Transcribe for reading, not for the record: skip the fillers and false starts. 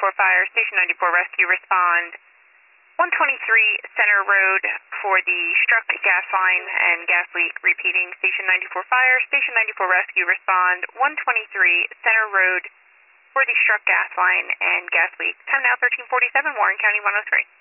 Fire, Station 94 Rescue, respond 123 Center Road for the struck gas line and gas leak. Repeating, Station 94 Fire, Station 94 Rescue, respond 123 Center Road for the struck gas line and gas leak. Time now 1347, Warren County 103.